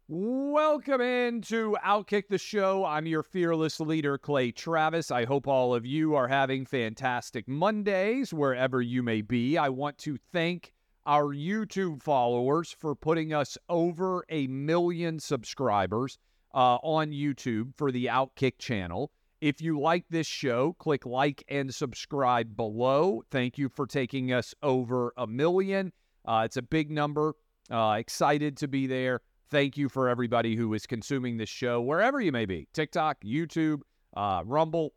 Welcome into Outkick the Show. I'm your fearless leader, Clay Travis. I hope all of you are having fantastic Mondays wherever you may be. I want to thank our YouTube followers for putting us over 1 million subscribers on YouTube for the Outkick channel. If you like this show, click like and subscribe below. Thank you for taking us over 1 million. It's a big number. Excited to be there. Thank you for everybody who is consuming this show, wherever you may be. TikTok, YouTube, Rumble,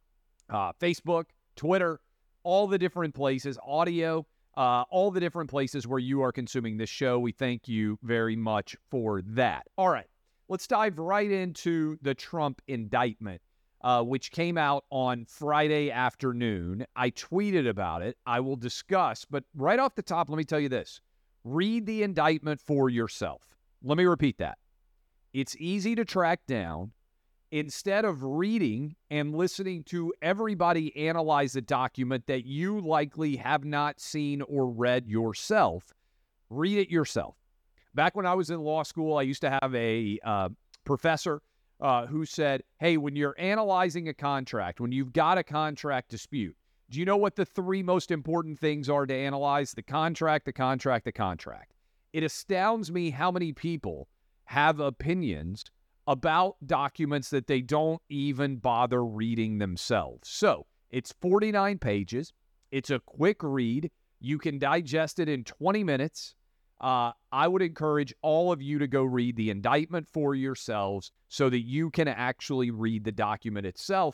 Facebook, Twitter, all the different places, audio, all the different places where you are consuming this show. We thank you very much for that. All right, let's dive right into the Trump indictment, which came out on Friday afternoon. I tweeted about it. I will discuss, but right off the top, let me tell you this. Read the indictment for yourself. Let me repeat that. It's easy to track down. Instead of reading and listening to everybody analyze a document that you likely have not seen or read yourself, read it yourself. Back when I was in law school, I used to have a professor who said, hey, when you're analyzing a contract, when you've got a contract dispute, do you know what the 3 most important things are to analyze? The contract, the contract, the contract. It astounds me how many people have opinions about documents that they don't even bother reading themselves. So it's 49 pages. It's a quick read. You can digest it in 20 minutes. I would encourage all of you to go read the indictment for yourselves so that you can actually read the document itself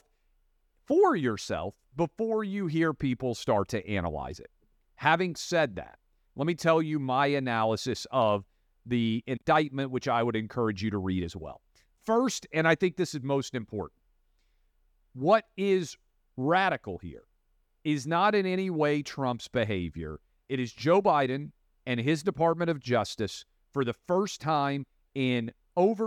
for yourself before you hear people start to analyze it. Having said that, let me tell you my analysis of the indictment, which I would encourage you to read as well. First, and I think this is most important, what is radical here is not in any way Trump's behavior. It is Joe Biden and his Department of Justice for the first time in over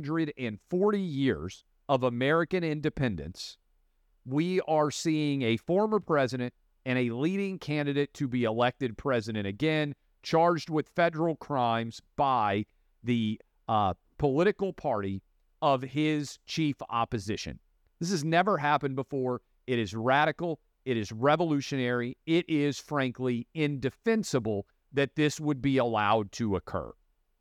240 years of American independence. We are seeing a former president and a leading candidate to be elected president again, charged with federal crimes by the political party of his chief opposition. This has never happened before. It is radical. It is revolutionary. It is, frankly, indefensible that this would be allowed to occur.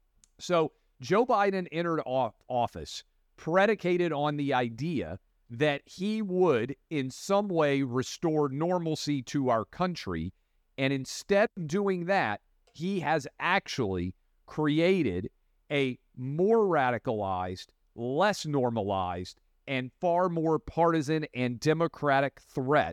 So Joe Biden entered office predicated on the idea that he would in some way restore normalcy to our country. And instead of doing that, he has actually created a more radicalized, less normalized, and far more partisan and democratic threat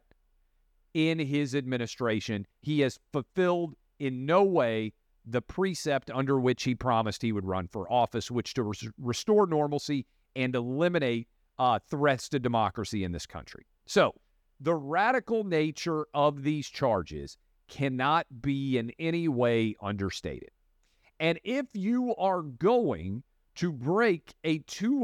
in his administration. He has fulfilled in no way the precept under which he promised he would run for office, which to restore normalcy and eliminate threats to democracy in this country. So the radical nature of these charges cannot be in any way understated. And if you are going to break a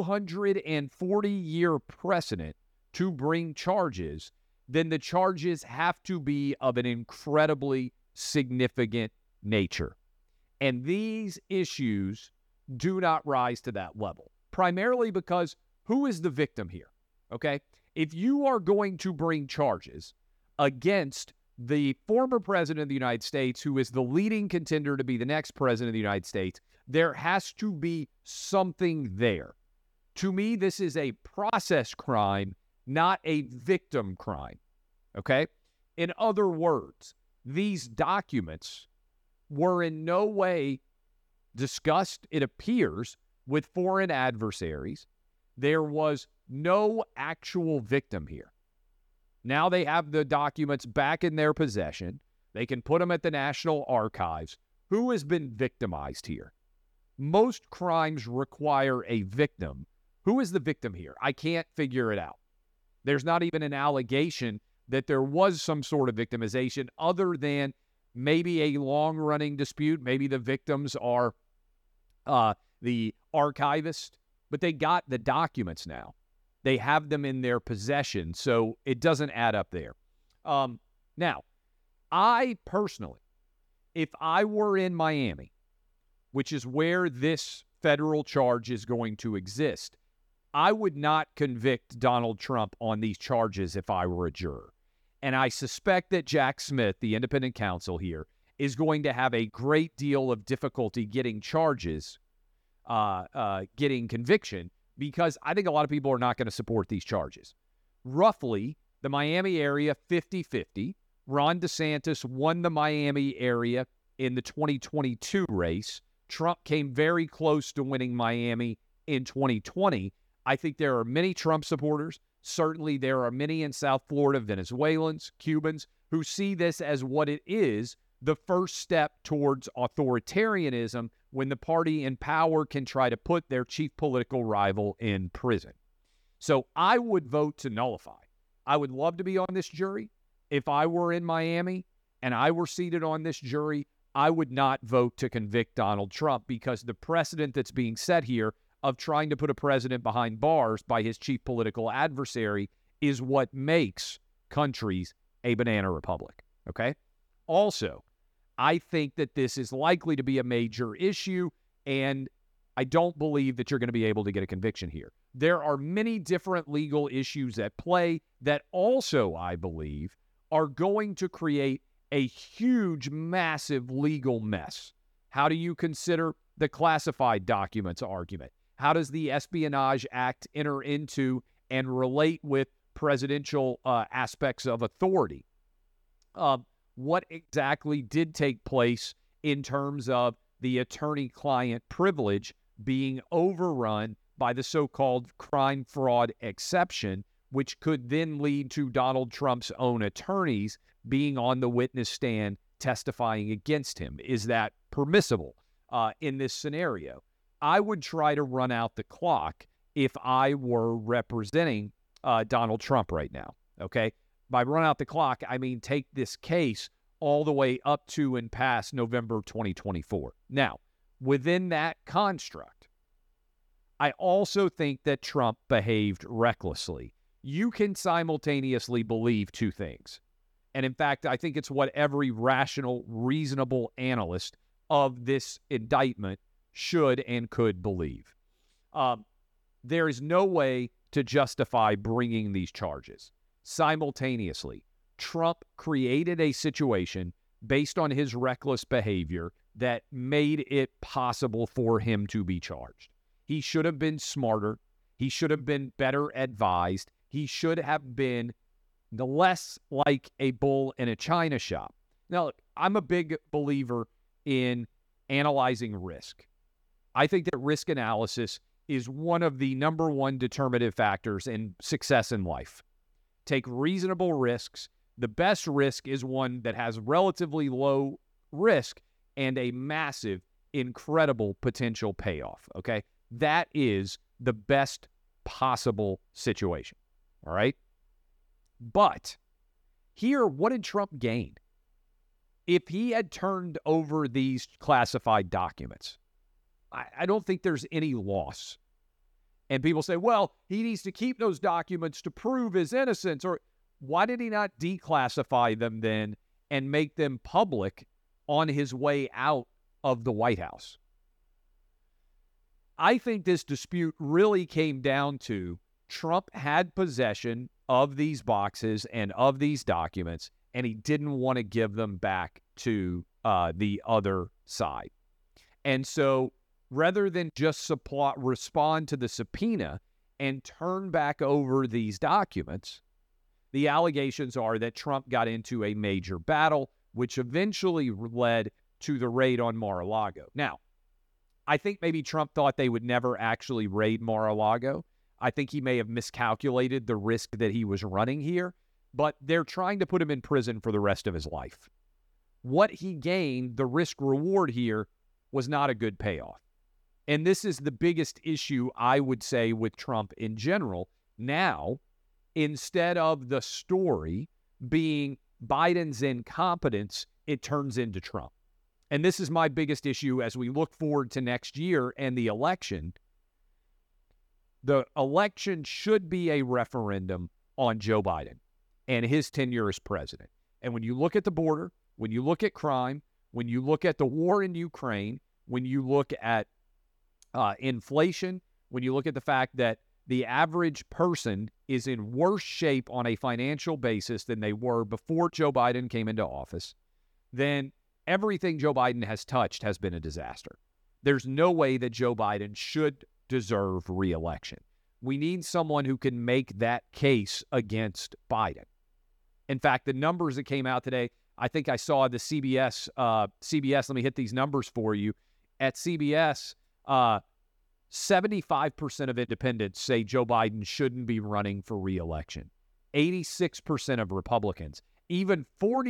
240-year precedent to bring charges, then the charges have to be of an incredibly significant nature. And these issues do not rise to that level, primarily because who is the victim here? Okay? If you are going to bring charges against the former president of the United States, who is the leading contender to be the next president of the United States, there has to be something there. To me, this is a process crime, not a victim crime. Okay? In other words, these documents were in no way discussed, it appears, with foreign adversaries. There was no actual victim here. Now they have the documents back in their possession. They can put them at the National Archives. Who has been victimized here? Most crimes require a victim. Who is the victim here? I can't figure it out. There's not even an allegation that there was some sort of victimization other than maybe a long-running dispute. Maybe the victims are the archivist, but they got the documents now. They have them in their possession, so it doesn't add up there. Now, I personally, if I were in Miami, which is where this federal charge is going to exist. I would not convict Donald Trump on these charges if I were a juror. And I suspect that Jack Smith, the independent counsel here, is going to have a great deal of difficulty getting charges, getting conviction, because I think a lot of people are not going to support these charges. Roughly, the Miami area, 50-50. Ron DeSantis won the Miami area in the 2022 race. Trump came very close to winning Miami in 2020. I think there are many Trump supporters. Certainly there are many in South Florida, Venezuelans, Cubans, who see this as what it is, the first step towards authoritarianism, when the party in power can try to put their chief political rival in prison. So I would vote to nullify. I would love to be on this jury. If I were in Miami and I were seated on this jury, I would not vote to convict Donald Trump, because the precedent that's being set here of trying to put a president behind bars by his chief political adversary is what makes countries a banana republic, okay? Also, I think that this is likely to be a major issue, and I don't believe that you're going to be able to get a conviction here. There are many different legal issues at play that also, I believe, are going to create a huge, massive legal mess. How do you consider the classified documents argument? How does the Espionage Act enter into and relate with presidential aspects of authority? What exactly did take place in terms of the attorney-client privilege being overrun by the so-called crime fraud exception, which could then lead to Donald Trump's own attorneys being on the witness stand testifying against him? Is that permissible in this scenario? I would try to run out the clock if I were representing Donald Trump right now, okay? By run out the clock, I mean take this case all the way up to and past November 2024. Now, within that construct, I also think that Trump behaved recklessly. You can simultaneously believe two things. And in fact, I think it's what every rational, reasonable analyst of this indictment should and could believe. There is no way to justify bringing these charges. Simultaneously, Trump created a situation based on his reckless behavior that made it possible for him to be charged. He should have been smarter. He should have been better advised. He should have been less like a bull in a china shop. Now, look, I'm a big believer in analyzing risk. I think that risk analysis is one of the number one determinative factors in success in life. Take reasonable risks. The best risk is one that has relatively low risk and a massive, incredible potential payoff, okay? That is the best possible situation, all right? But here, what did Trump gain? If he had turned over these classified documents, I don't think there's any loss. And people say, well, he needs to keep those documents to prove his innocence. Or why did he not declassify them then and make them public on his way out of the White House? I think this dispute really came down to Trump had possession of these boxes and of these documents, and he didn't want to give them back to the other side. And so rather than just respond to the subpoena and turn back over these documents, the allegations are that Trump got into a major battle, which eventually led to the raid on Mar-a-Lago. Now, I think maybe Trump thought they would never actually raid Mar-a-Lago. I think he may have miscalculated the risk that he was running here, but they're trying to put him in prison for the rest of his life. What he gained, the risk-reward here, was not a good payoff. And this is the biggest issue, I would say, with Trump in general. Now, instead of the story being Biden's incompetence, it turns into Trump. And this is my biggest issue as we look forward to next year and the election. The election should be a referendum on Joe Biden and his tenure as president. And when you look at the border, when you look at crime, when you look at the war in Ukraine, when you look at Inflation, when you look at the fact that the average person is in worse shape on a financial basis than they were before Joe Biden came into office, then everything Joe Biden has touched has been a disaster. There's no way that Joe Biden should deserve re-election. We need someone who can make that case against Biden. In fact, the numbers that came out today, I think I saw the CBS, let me hit these numbers for you. At CBS, 75% of independents say Joe Biden shouldn't be running for re-election. 86% of Republicans, even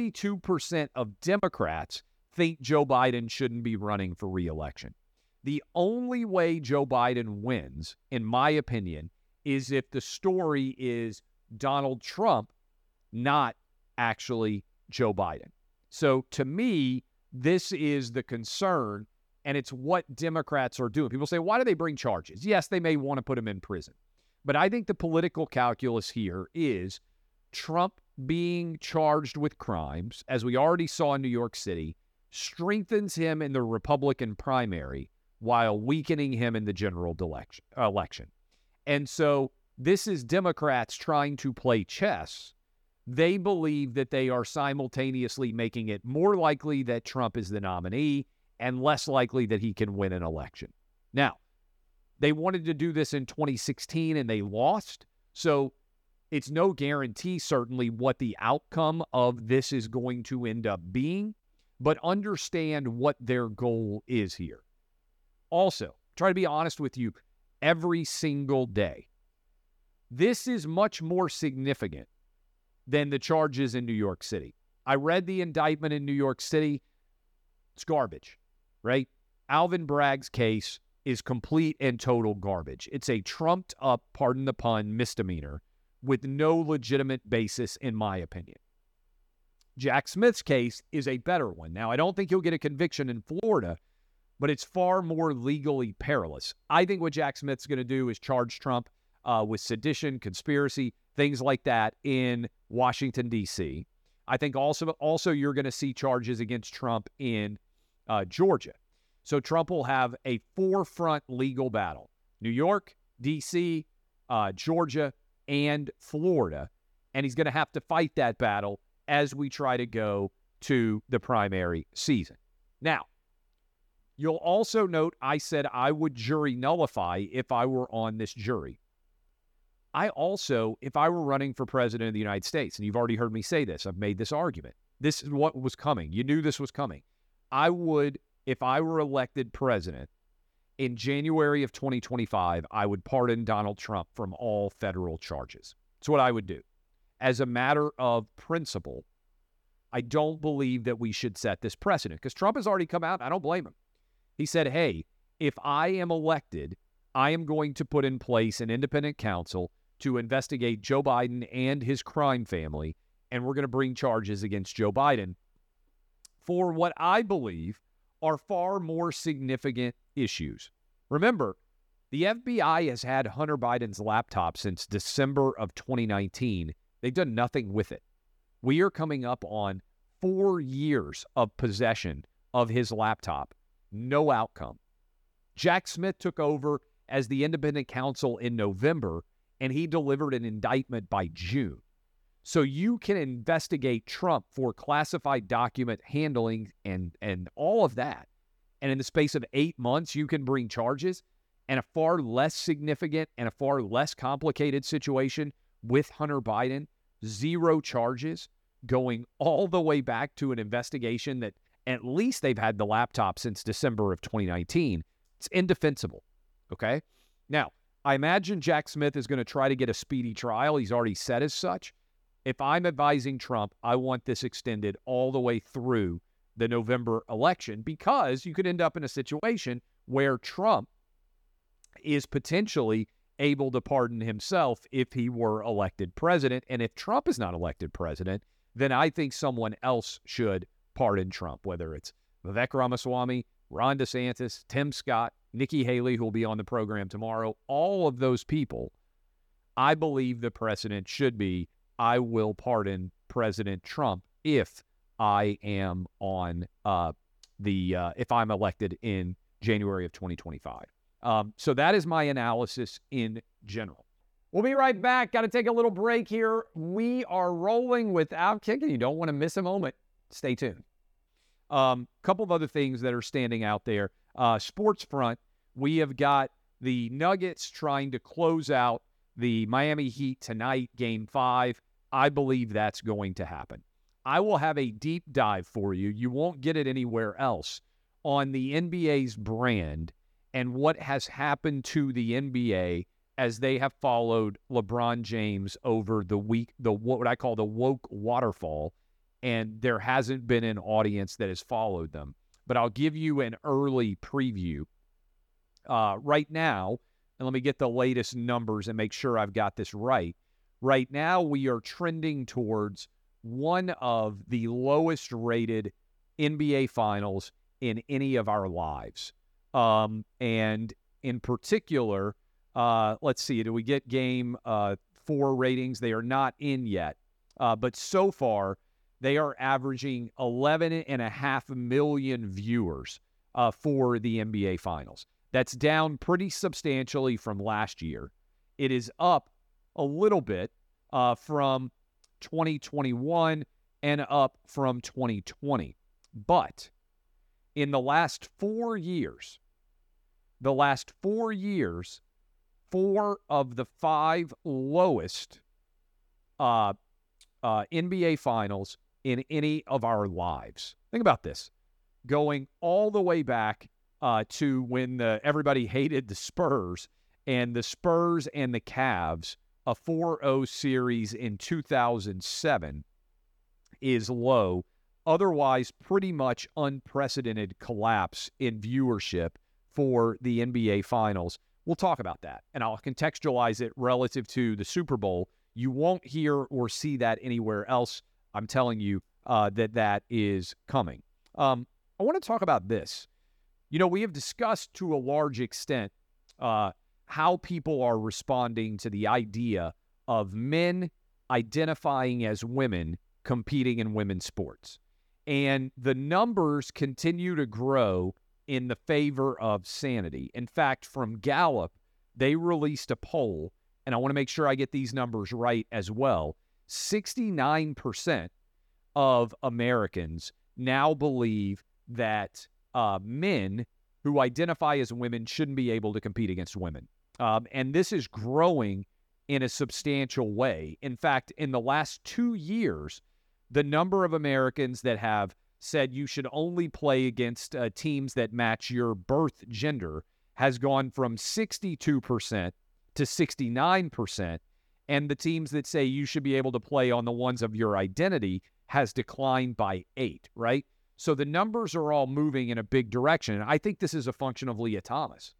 42% of Democrats think Joe Biden shouldn't be running for re-election. The only way Joe Biden wins, in my opinion, is if the story is Donald Trump, not actually Joe Biden. So to me, this is the concern, and it's what Democrats are doing. People say, why do they bring charges? Yes, they may want to put him in prison. But I think the political calculus here is Trump being charged with crimes, as we already saw in New York City, strengthens him in the Republican primary while weakening him in the general election. And so this is Democrats trying to play chess. They believe that they are simultaneously making it more likely that Trump is the nominee and less likely that he can win an election. Now, they wanted to do this in 2016 and they lost. So it's no guarantee, certainly, what the outcome of this is going to end up being, but understand what their goal is here. Also, try to be honest with you every single day. This is much more significant than the charges in New York City. I read the indictment in New York City. It's garbage, right? Alvin Bragg's case is complete and total garbage. It's a trumped up, pardon the pun, misdemeanor with no legitimate basis, in my opinion. Jack Smith's case is a better one. Now, I don't think he'll get a conviction in Florida, but it's far more legally perilous. I think what Jack Smith's going to do is charge Trump with sedition, conspiracy, things like that in Washington, D.C. I think also you're going to see charges against Trump in Georgia. So Trump will have a four-front legal battle: New York, D.C., Georgia, and Florida. And he's going to have to fight that battle as we try to go to the primary season. Now, you'll also note I said I would jury nullify if I were on this jury. I also, if I were running for president of the United States, and you've already heard me say this, I've made this argument. This is what was coming. You knew this was coming. I would, if I were elected president in January of 2025, I would pardon Donald Trump from all federal charges. That's what I would do. As a matter of principle, I don't believe that we should set this precedent because Trump has already come out. I don't blame him. He said, hey, if I am elected, I am going to put in place an independent counsel to investigate Joe Biden and his crime family, and we're going to bring charges against Joe Biden for what I believe are far more significant issues. Remember, the FBI has had Hunter Biden's laptop since December of 2019. They've done nothing with it. We are coming up on 4 years of possession of his laptop. No outcome. Jack Smith took over as the independent counsel in November, and he delivered an indictment by June. So you can investigate Trump for classified document handling and all of that. And in the space of 8 months, you can bring charges. And a far less significant and a far less complicated situation with Hunter Biden, 0 charges, going all the way back to an investigation that at least they've had the laptop since December of 2019. It's indefensible, okay? Now, I imagine Jack Smith is going to try to get a speedy trial. He's already said as such. If I'm advising Trump, I want this extended all the way through the November election because you could end up in a situation where Trump is potentially able to pardon himself if he were elected president. And if Trump is not elected president, then I think someone else should pardon Trump, whether it's Vivek Ramaswamy, Ron DeSantis, Tim Scott, Nikki Haley, who will be on the program tomorrow. All of those people, I believe the precedent should be, I will pardon President Trump if I am on if I'm elected in January of 2025. So that is my analysis in general. We'll be right back. Got to take a little break here. We are rolling with Outkick, and you don't want to miss a moment. Stay tuned. Couple of other things that are standing out there. Sports front, we have got the Nuggets trying to close out the Miami Heat tonight, Game 5. I believe that's going to happen. I will have a deep dive for you. You won't get it anywhere else on the NBA's brand and what has happened to the NBA as they have followed LeBron James over the week, what I call the woke waterfall, and there hasn't been an audience that has followed them. But I'll give you an early preview right now, and let me get the latest numbers and make sure I've got this right. Right now, we are trending towards one of the lowest rated NBA finals in any of our lives. And in particular, let's see, do we get game 4 ratings? They are not in yet. But so far, they are averaging 11.5 million viewers for the NBA Finals. That's down pretty substantially from last year. It is up a little bit from 2021 and up from 2020. But in the last 4 years, 4 of the 5 lowest NBA Finals in any of our lives. Think about this. Going all the way back to when everybody hated the Spurs, and the Spurs and the Cavs, a 4-0 series in 2007 is low. Otherwise, pretty much unprecedented collapse in viewership for the NBA Finals. We'll talk about that, and I'll contextualize it relative to the Super Bowl. You won't hear or see that anywhere else. I'm telling you that is coming. I want to talk about this. You know, we have discussed to a large extent how people are responding to the idea of men identifying as women competing in women's sports. And the numbers continue to grow in the favor of sanity. In fact, from Gallup, they released a poll, and I want to make sure I get these numbers right as well. 69% of Americans now believe that men who identify as women shouldn't be able to compete against women. And this is growing in a substantial way. In fact, in the last 2 years, the number of Americans that have said you should only play against teams that match your birth gender has gone from 62% to 69%. And the teams that say you should be able to play on the ones of your identity has declined by 8, right? So the numbers are all moving in a big direction. And I think this is a function of Leah Thomas.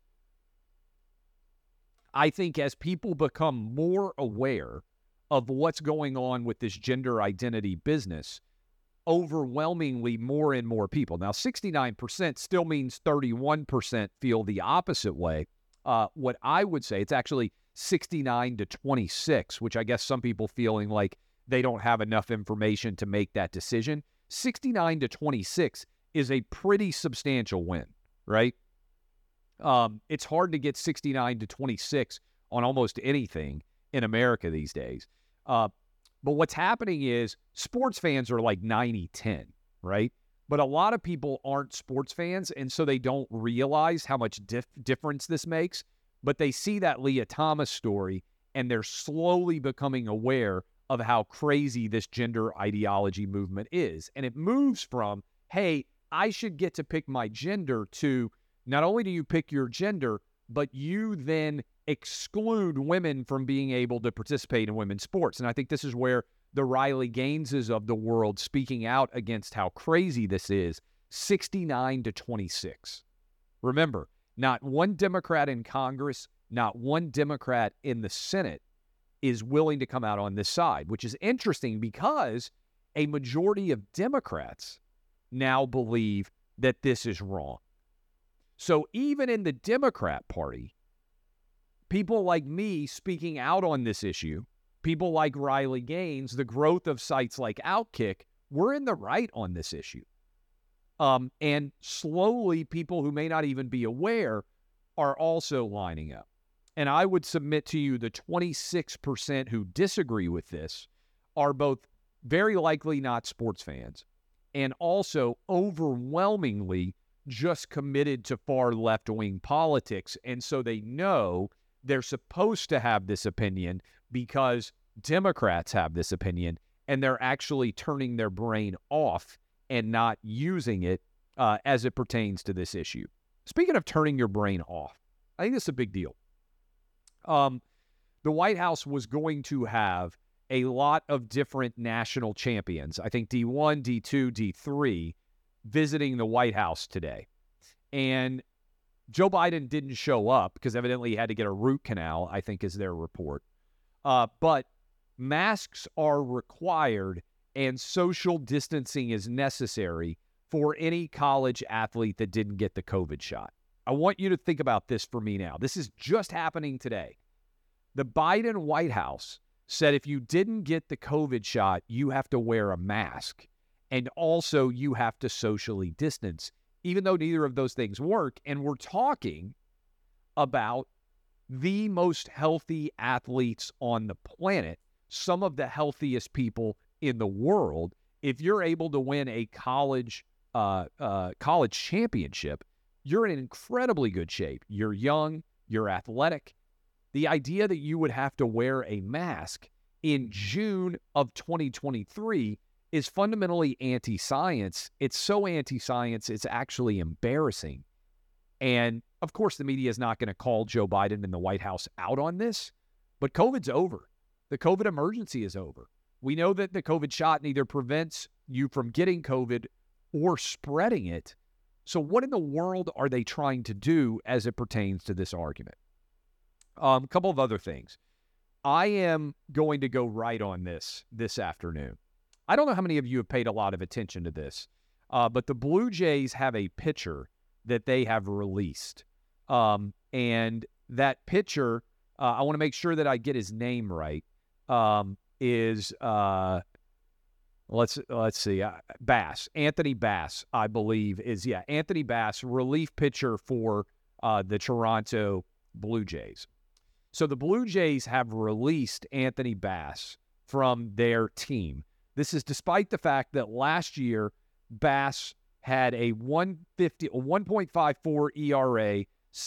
I think as people become more aware of what's going on with this gender identity business, overwhelmingly more and more people. Now, 69% still means 31% feel the opposite way. What I would say, it's actually 69 to 26, which I guess some people feeling like they don't have enough information to make that decision. 69 to 26 is a pretty substantial win, right? It's hard to get 69 to 26 on almost anything in America these days. But what's happening is sports fans are like 90-10, right? But a lot of people aren't sports fans, and so they don't realize how much difference this makes. But they see that Leah Thomas story, and they're slowly becoming aware of how crazy this gender ideology movement is. And it moves from, hey, I should get to pick my gender, to not only do you pick your gender, but you then exclude women from being able to participate in women's sports. And I think this is where the Riley Gaineses of the world speaking out against how crazy this is, 69 to 26. Remember, not one Democrat in Congress, not one Democrat in the Senate is willing to come out on this side, which is interesting because a majority of Democrats now believe that this is wrong. So even in the Democrat Party, people like me speaking out on this issue, people like Riley Gaines, the growth of sites like Outkick, we're in the right on this issue. And slowly, people who may not even be aware are also lining up. And I would submit to you the 26% who disagree with this are both very likely not sports fans and also overwhelmingly just committed to far left-wing politics. And so they know they're supposed to have this opinion because Democrats have this opinion, and they're actually turning their brain off and not using it as it pertains to this issue. Speaking of turning your brain off, I think this is a big deal. The White House was going to have a lot of different national champions, I think D1, D2, D3, visiting the White House today. And Joe Biden didn't show up because evidently he had to get a root canal, I think is their report. But masks are required and social distancing is necessary for any college athlete that didn't get the COVID shot. I want you to think about this for me now. This is just happening today. The Biden White House said if you didn't get the COVID shot, you have to wear a mask. And also you have to socially distance, even though neither of those things work. And we're talking about the most healthy athletes on the planet, some of the healthiest people in the world. If you're able to win a college championship, you're in incredibly good shape. You're young, you're athletic. The idea that you would have to wear a mask in June of 2023 is fundamentally anti-science. It's so anti-science, it's actually embarrassing. And of course, the media is not going to call Joe Biden and the White House out on this, but COVID's over. The COVID emergency is over. We know that the COVID shot neither prevents you from getting COVID or spreading it. So what in the world are they trying to do as it pertains to this argument? A couple of other things. I am going to go right on this afternoon. I don't know how many of you have paid a lot of attention to this, but the Blue Jays have a pitcher that they have released. And that pitcher, I want to make sure that I get his name right, is let's see, Bass. Anthony Bass, I believe, is, Anthony Bass, relief pitcher for the Toronto Blue Jays. So the Blue Jays have released Anthony Bass from their team. This is despite the fact that last year Bass had a 1.54 ERA,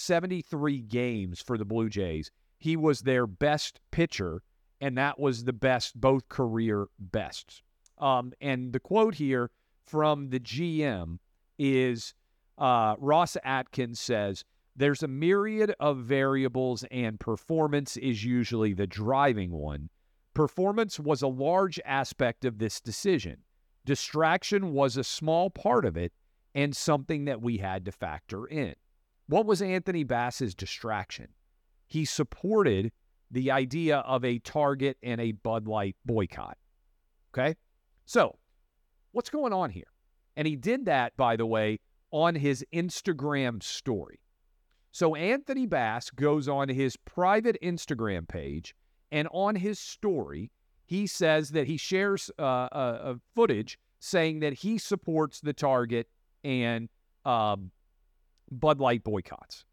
73 games for the Blue Jays. He was their best pitcher, and that was the best, both career bests. And the quote here from the GM is Ross Atkins says, "There's a myriad of variables and performance is usually the driving one. Performance was a large aspect of this decision. Distraction was a small part of it and something that we had to factor in." What was Anthony Bass's distraction? He supported the idea of a Target and a Bud Light boycott. Okay? So, what's going on here? And he did that, by the way, on his Instagram story. So Anthony Bass goes on his private Instagram page, and on his story, he says that he shares a footage saying that he supports the Target and Bud Light boycotts.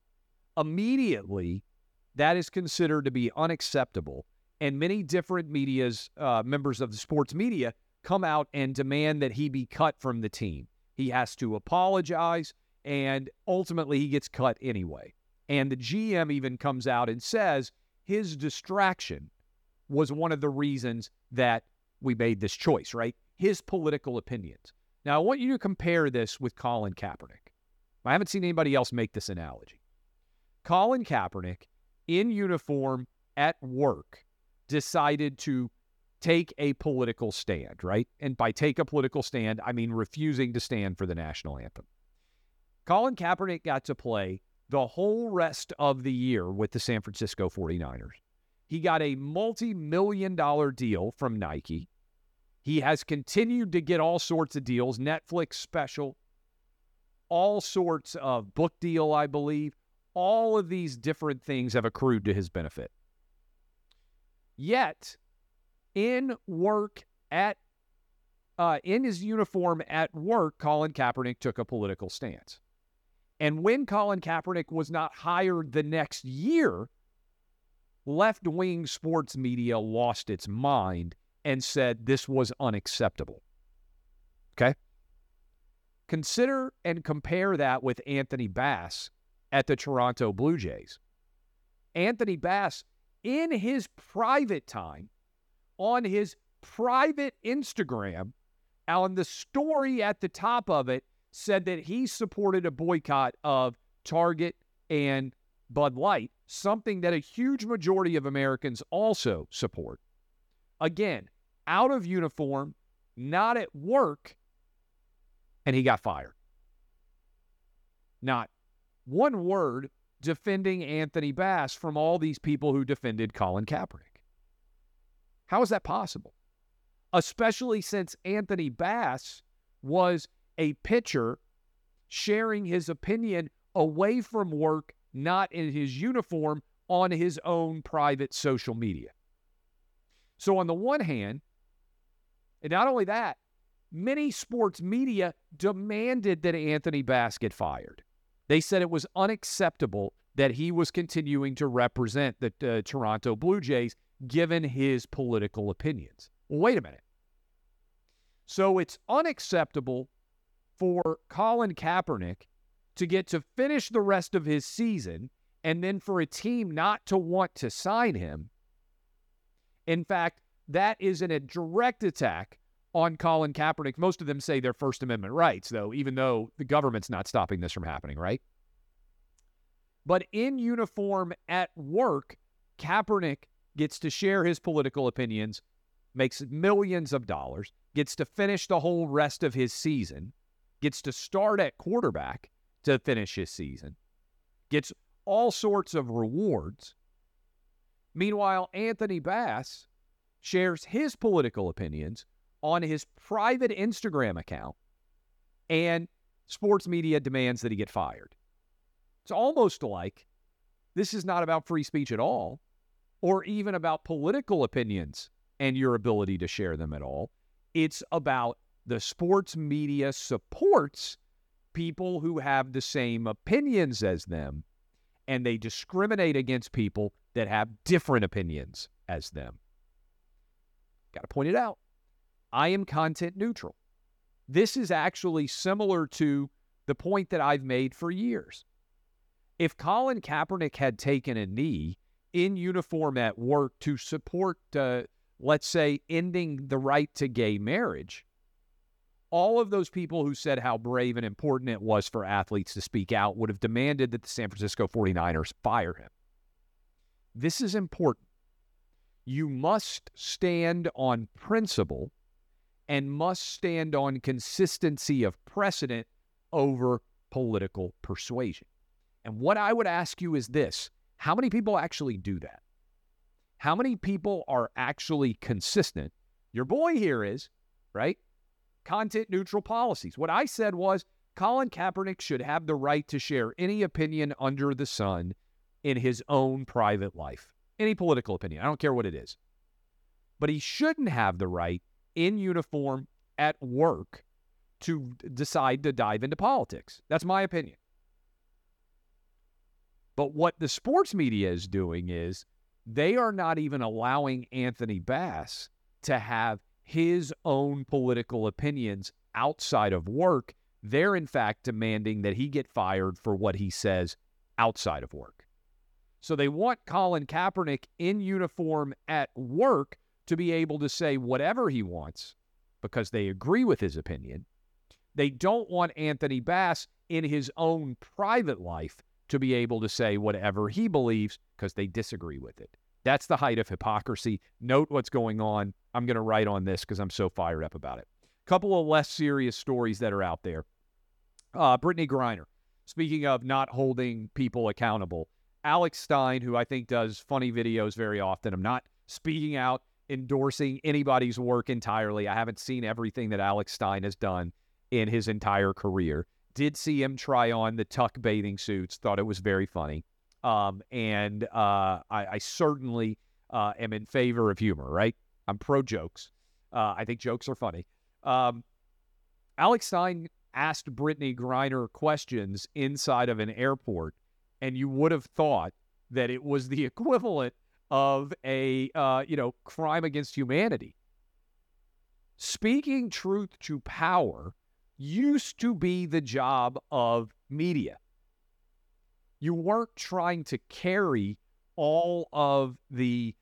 Immediately, that is considered to be unacceptable, and many different members of the sports media come out and demand that he be cut from the team. He has to apologize, and ultimately he gets cut anyway. And the GM even comes out and says his distraction was one of the reasons that we made this choice, right? His political opinions. Now, I want you to compare this with Colin Kaepernick. I haven't seen anybody else make this analogy. Colin Kaepernick, in uniform at work, decided to take a political stand, right? And by take a political stand, I mean refusing to stand for the national anthem. Colin Kaepernick got to play the whole rest of the year with the San Francisco 49ers. He got a multi-million-dollar deal from Nike. He has continued to get all sorts of deals, Netflix special, all sorts of book deal, I believe. All of these different things have accrued to his benefit. Yet, in his uniform at work, Colin Kaepernick took a political stance. And when Colin Kaepernick was not hired the next year, left-wing sports media lost its mind and said this was unacceptable. Okay? Consider and compare that with Anthony Bass at the Toronto Blue Jays. Anthony Bass, in his private time, on his private Instagram, on the story at the top of it, said that he supported a boycott of Target and Bud Light, something that a huge majority of Americans also support. Again, out of uniform, not at work, and he got fired. Not one word defending Anthony Bass from all these people who defended Colin Kaepernick. How is that possible? Especially since Anthony Bass was a pitcher sharing his opinion away from work, not in his uniform, on his own private social media. So on the one hand, and not only that, many sports media demanded that Anthony Bass get fired. They said it was unacceptable that he was continuing to represent the Toronto Blue Jays given his political opinions. Well, wait a minute. So it's unacceptable for Colin Kaepernick to get to finish the rest of his season and then for a team not to want to sign him. In fact, that is a direct attack on Colin Kaepernick. Most of them say they're First Amendment rights, though, even though the government's not stopping this from happening, right? But in uniform at work, Kaepernick gets to share his political opinions, makes millions of dollars, gets to finish the whole rest of his season, gets to start at quarterback to finish his season, gets all sorts of rewards. Meanwhile, Anthony Bass shares his political opinions on his private Instagram account, and sports media demands that he get fired. It's almost like this is not about free speech at all, or even about political opinions and your ability to share them at all. It's about the sports media supports people who have the same opinions as them, and they discriminate against people that have different opinions as them. Got to point it out. I am content neutral. This is actually similar to the point that I've made for years. If Colin Kaepernick had taken a knee in uniform at work to support, let's say, ending the right to gay marriage, all of those people who said how brave and important it was for athletes to speak out would have demanded that the San Francisco 49ers fire him. This is important. You must stand on principle and must stand on consistency of precedent over political persuasion. And what I would ask you is this: how many people actually do that? How many people are actually consistent? Your boy here is, right? Content neutral policies. What I said was Colin Kaepernick should have the right to share any opinion under the sun in his own private life. Any political opinion. I don't care what it is. But he shouldn't have the right in uniform at work to decide to dive into politics. That's my opinion. But what the sports media is doing is they are not even allowing Anthony Bass to have his own political opinions outside of work. They're, in fact, demanding that he get fired for what he says outside of work. So they want Colin Kaepernick in uniform at work to be able to say whatever he wants because they agree with his opinion. They don't want Anthony Bass in his own private life to be able to say whatever he believes because they disagree with it. That's the height of hypocrisy. Note what's going on. I'm going to write on this because I'm so fired up about it. A couple of less serious stories that are out there. Brittany Griner, speaking of not holding people accountable. Alex Stein, who I think does funny videos very often. I'm not speaking out, endorsing anybody's work entirely. I haven't seen everything that Alex Stein has done in his entire career. Did see him try on the tuck bathing suits. Thought it was very funny. I certainly am in favor of humor, right? I'm pro jokes. I think jokes are funny. Alex Stein asked Brittany Griner questions inside of an airport, and you would have thought that it was the equivalent of a crime against humanity. Speaking truth to power used to be the job of media. You weren't trying to carry all of the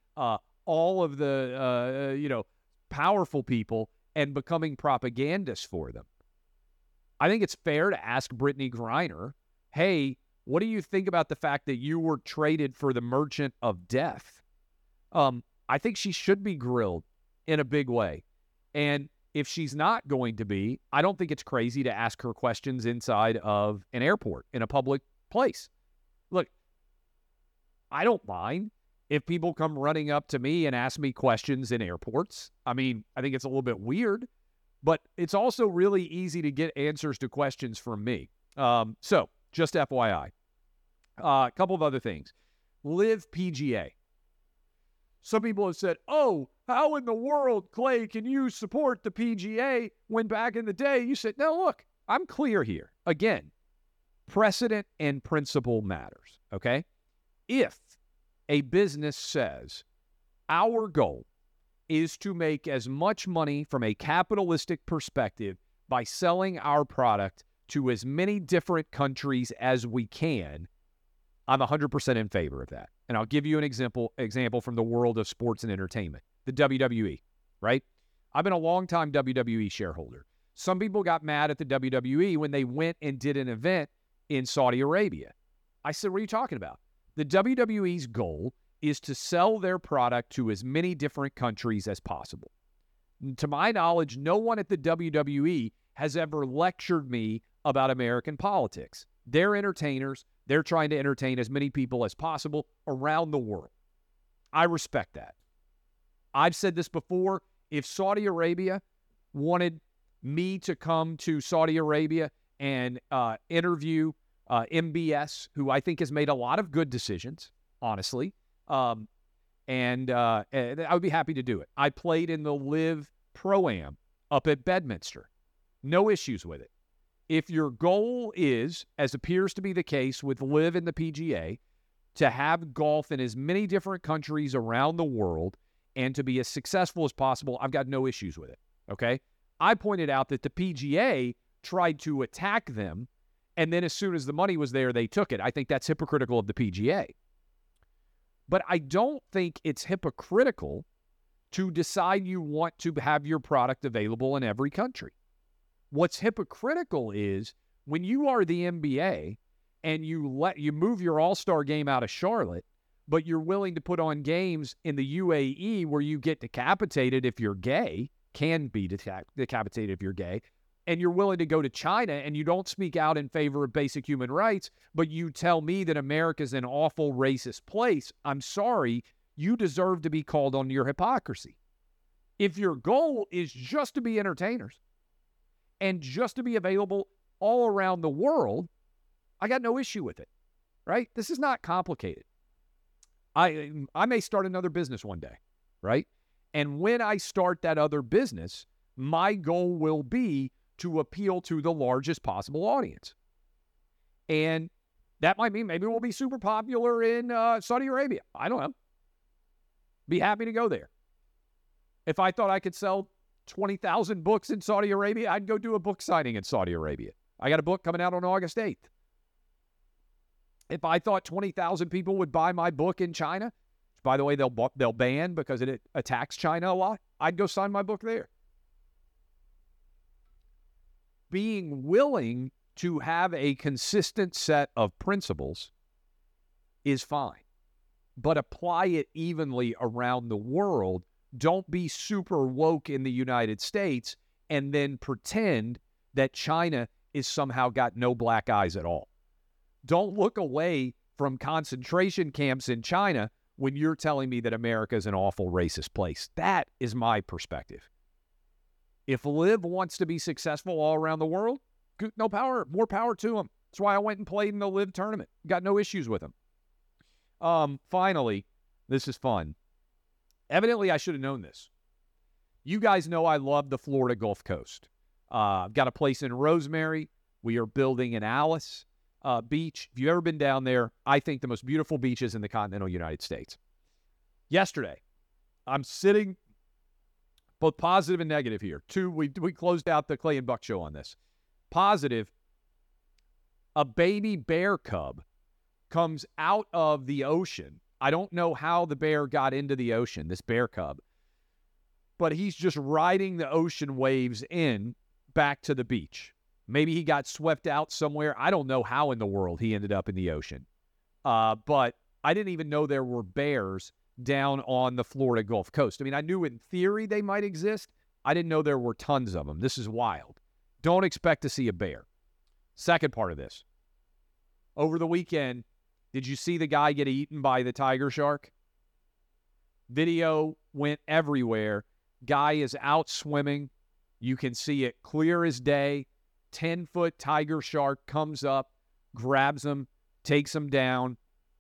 powerful people and becoming propagandists for them. I think it's fair to ask Brittany Griner, hey, what do you think about the fact that you were traded for the Merchant of Death? I think she should be grilled in a big way. And if she's not going to be, I don't think it's crazy to ask her questions inside of an airport in a public place. Look, I don't mind if people come running up to me and ask me questions in airports. I mean, I think it's a little bit weird, but it's also really easy to get answers to questions from me. So, just FYI. A couple of other things. LIV PGA. Some people have said, oh, how in the world, Clay, can you support the PGA when back in the day you said, no, look, I'm clear here. Again, precedent and principle matters, okay? If a business says our goal is to make as much money from a capitalistic perspective by selling our product to as many different countries as we can, I'm 100% in favor of that. And I'll give you an example from the world of sports and entertainment, the WWE, right? I've been a long-time WWE shareholder. Some people got mad at the WWE when they went and did an event in Saudi Arabia. I said, what are you talking about? The WWE's goal is to sell their product to as many different countries as possible. To my knowledge, no one at the WWE has ever lectured me about American politics. They're entertainers. They're trying to entertain as many people as possible around the world. I respect that. I've said this before. If Saudi Arabia wanted me to come to Saudi Arabia and interview MBS, who I think has made a lot of good decisions, honestly, and I would be happy to do it. I played in the LIV Pro-Am up at Bedminster. No issues with it. If your goal is, as appears to be the case with LIV and the PGA, to have golf in as many different countries around the world and to be as successful as possible, I've got no issues with it, okay? I pointed out that the PGA tried to attack them, and then as soon as the money was there, they took it. I think that's hypocritical of the PGA. But I don't think it's hypocritical to decide you want to have your product available in every country. What's hypocritical is when you are the NBA and you move your all-star game out of Charlotte, but you're willing to put on games in the UAE where you get decapitated if you're gay, can be decapitated if you're gay, and you're willing to go to China and you don't speak out in favor of basic human rights, but you tell me that America's an awful racist place, I'm sorry, you deserve to be called on your hypocrisy. If your goal is just to be entertainers and just to be available all around the world, I got no issue with it, right? This is not complicated. I may start another business one day, right? And when I start that other business, my goal will be to appeal to the largest possible audience. And that might mean maybe we'll be super popular in Saudi Arabia. I don't know. Be happy to go there. If I thought I could sell 20,000 books in Saudi Arabia, I'd go do a book signing in Saudi Arabia. I got a book coming out on August 8th. If I thought 20,000 people would buy my book in China, which, by the way, they'll ban because it attacks China a lot, I'd go sign my book there. Being willing to have a consistent set of principles is fine, but apply it evenly around the world. Don't be super woke in the United States and then pretend that China is somehow got no black eyes at all. Don't look away from concentration camps in China when you're telling me that America is an awful racist place. That is my perspective. If LIV wants to be successful all around the world, more power to them. That's why I went and played in the LIV tournament. Got no issues with them. Finally, this is fun. Evidently, I should have known this. You guys know I love the Florida Gulf Coast. I've got a place in Rosemary. We are building in Alice Beach. If you've ever been down there, I think the most beautiful beaches in the continental United States. Yesterday, I'm sitting both positive and negative here. We closed out the Clay and Buck show on this. Positive, a baby bear cub comes out of the ocean. I don't know how the bear got into the ocean, this bear cub, but he's just riding the ocean waves in back to the beach. Maybe he got swept out somewhere. I don't know how in the world he ended up in the ocean. But I didn't even know there were bears down on the Florida Gulf Coast. I mean, I knew in theory they might exist. I didn't know there were tons of them. This is wild. Don't expect to see a bear. Second part of this. Over the weekend, did you see the guy get eaten by the tiger shark? Video went everywhere. Guy is out swimming. You can see it clear as day. 10-foot tiger shark comes up, grabs him, takes him down.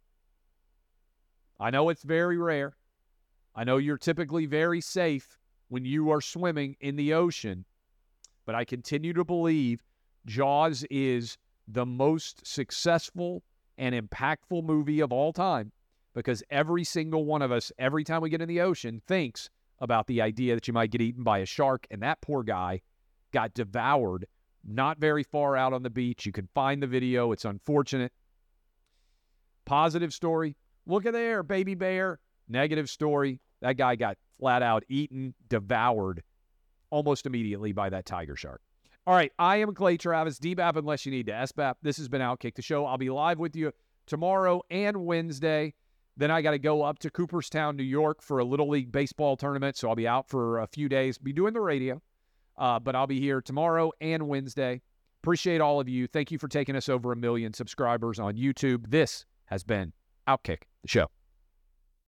I know it's very rare. I know you're typically very safe when you are swimming in the ocean, but I continue to believe Jaws is the most successful and impactful movie of all time, because every single one of us, every time we get in the ocean, thinks about the idea that you might get eaten by a shark, and that poor guy got devoured not very far out on the beach. You can find the video. It's unfortunate. Positive story. Look at there, baby bear. Negative story. That guy got flat out eaten, devoured almost immediately by that tiger shark. All right, I am Clay Travis, DBAP unless you need to SBAP. This has been Outkick the Show. I'll be live with you tomorrow and Wednesday. Then I got to go up to Cooperstown, New York for a Little League baseball tournament, so I'll be out for a few days. Be doing the radio, but I'll be here tomorrow and Wednesday. Appreciate all of you. Thank you for taking us over 1 million subscribers on YouTube. This has been Outkick the Show.